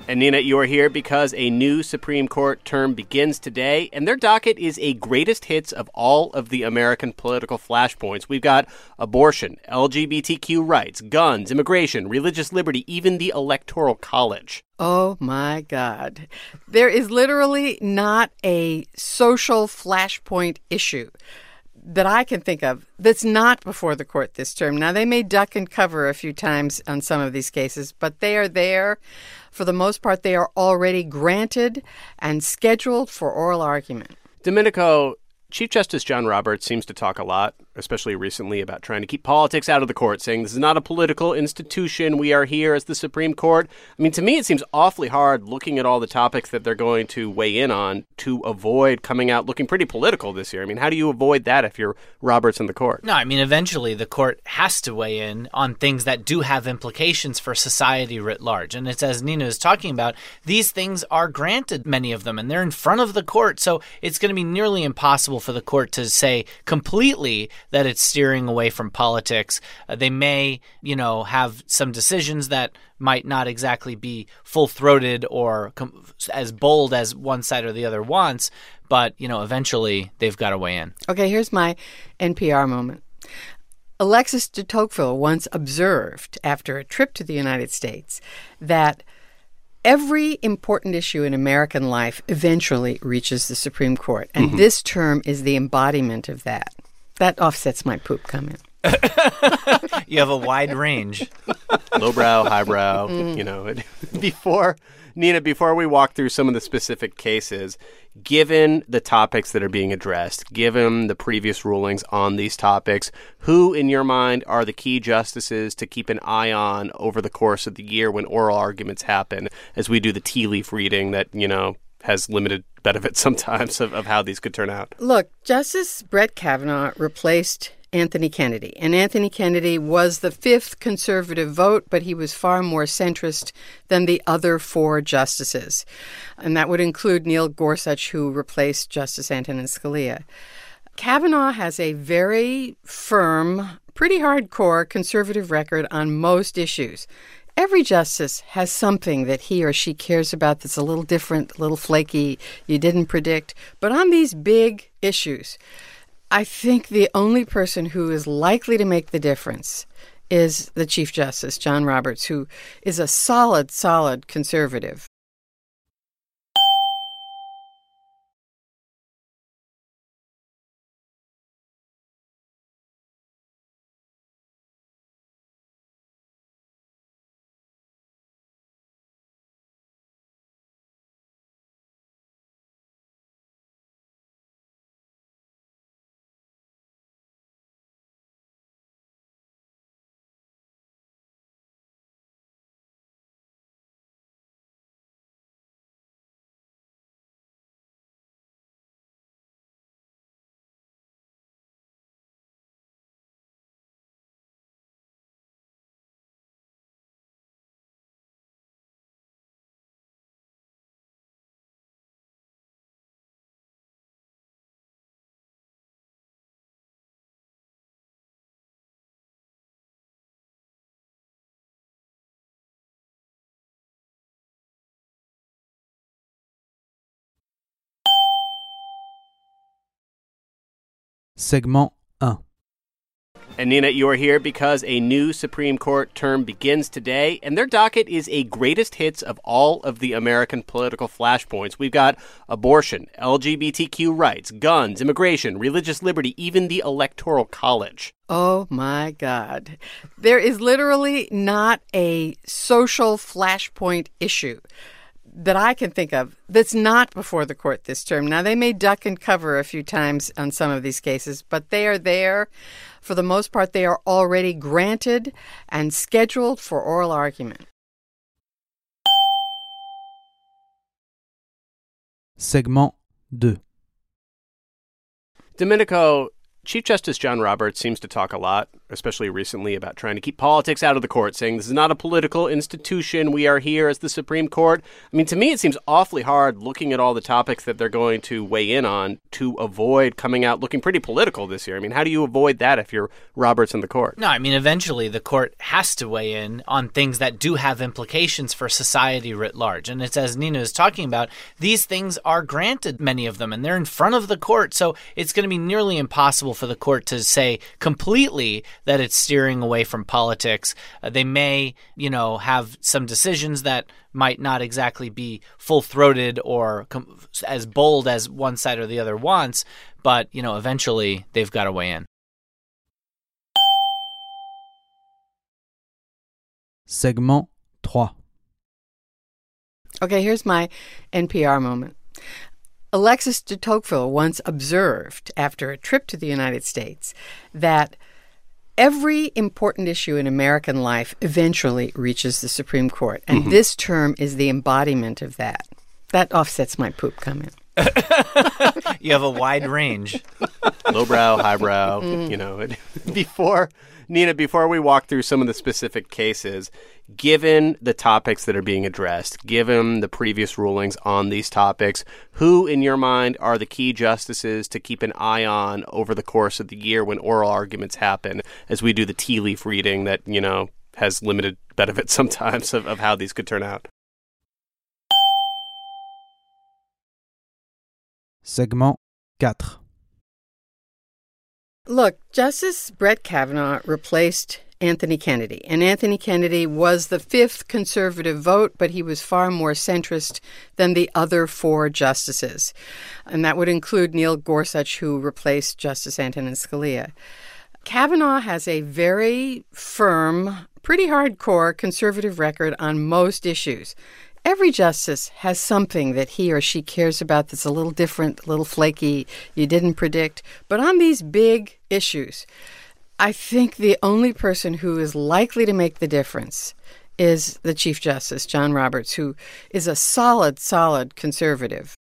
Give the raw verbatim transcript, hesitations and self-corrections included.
And Nina, you are here because a new Supreme Court term begins today, and their docket is a greatest hits of all of the American political flashpoints. We've got abortion, L G B T Q rights, guns, immigration, religious liberty, even the Electoral College. Oh, my God. There is literally not a social flashpoint issue that I can think of that's not before the court this term. Now, they may duck and cover a few times on some of these cases, but they are there. For the most part, they are already granted and scheduled for oral argument. Domenico, Chief Justice John Roberts seems to talk a lot, especially recently, about trying to keep politics out of the court, saying this is not a political institution. We are here as the Supreme Court. I mean, to me, it seems awfully hard looking at all the topics that they're going to weigh in on to avoid coming out looking pretty political this year. I mean, how do you avoid that if you're Roberts in the court? No, I mean, eventually the court has to weigh in on things that do have implications for society writ large. And it's as Nina is talking about, these things are granted, many of them, and they're in front of the court. So it's going to be nearly impossible for the court to say completely that it's steering away from politics. Uh, they may, you know, have some decisions that might not exactly be full-throated or com- as bold as one side or the other wants, but, you know, eventually they've got to weigh in. Okay, here's my N P R moment. Alexis de Tocqueville once observed, after a trip to the United States, that every important issue in American life eventually reaches the Supreme Court, and mm-hmm. this term is the embodiment of that. That offsets my poop comment. You have a wide range. Lowbrow, highbrow, mm. you know. Before, Nina, before we walk through some of the specific cases, given the topics that are being addressed, given the previous rulings on these topics, who, in your mind, are the key justices to keep an eye on over the course of the year when oral arguments happen, as we do the tea leaf reading that, you know, has limited benefit sometimes of, of how these could turn out? Look, Justice Brett Kavanaugh replaced Anthony Kennedy. And Anthony Kennedy was the fifth conservative vote, but he was far more centrist than the other four justices. And that would include Neil Gorsuch, who replaced Justice Antonin Scalia. Kavanaugh has a very firm, pretty hardcore conservative record on most issues. Every justice has something that he or she cares about that's a little different, a little flaky, you didn't predict. But on these big issues, I think the only person who is likely to make the difference is the Chief Justice, John Roberts, who is a solid, solid conservative. Segment one. And Nina, you are here because a new Supreme Court term begins today, and their docket is a greatest hits of all of the American political flashpoints. We've got abortion, L G B T Q rights, guns, immigration, religious liberty, even the Electoral College. Oh, my God. There is literally not a social flashpoint issue that I can think of that's not before the court this term. Now, they may duck and cover a few times on some of these cases, but they are there. For the most part, they are already granted and scheduled for oral argument. Segment two. Domenico, Chief Justice John Roberts seems to talk a lot, especially recently, about trying to keep politics out of the court, saying this is not a political institution. We are here as the Supreme Court. I mean, to me, it seems awfully hard looking at all the topics that they're going to weigh in on to avoid coming out looking pretty political this year. I mean, how do you avoid that if you're Roberts in the court? No, I mean, eventually the court has to weigh in on things that do have implications for society writ large. And it's, as Nina is talking about, these things are granted, many of them, and they're in front of the court. So it's going to be nearly impossible for the court to say completely that it's steering away from politics. Uh, they may, you know, have some decisions that might not exactly be full-throated or com- as bold as one side or the other wants, but, you know, eventually they've got to weigh in. Segment three. Okay, here's my N P R moment. Alexis de Tocqueville once observed, after a trip to the United States, that every important issue in American life eventually reaches the Supreme Court. And mm-hmm. this term is the embodiment of that. That offsets my poop comment. You have a wide range. Lowbrow, highbrow, mm. you know. Before, Nina, before we walk through some of the specific cases, given the topics that are being addressed, given the previous rulings on these topics, who, in your mind, are the key justices to keep an eye on over the course of the year when oral arguments happen, as we do the tea leaf reading that, you know, has limited benefits sometimes of, of how these could turn out? Segment four. Look, Justice Brett Kavanaugh replaced Anthony Kennedy. And Anthony Kennedy was the fifth conservative vote, but he was far more centrist than the other four justices. And that would include Neil Gorsuch, who replaced Justice Antonin Scalia. Kavanaugh has a very firm, pretty hardcore conservative record on most issues. Every justice has something that he or she cares about that's a little different, a little flaky, you didn't predict. But on these big issues, I think the only person who is likely to make the difference is the Chief Justice, John Roberts, who is a solid, solid conservative.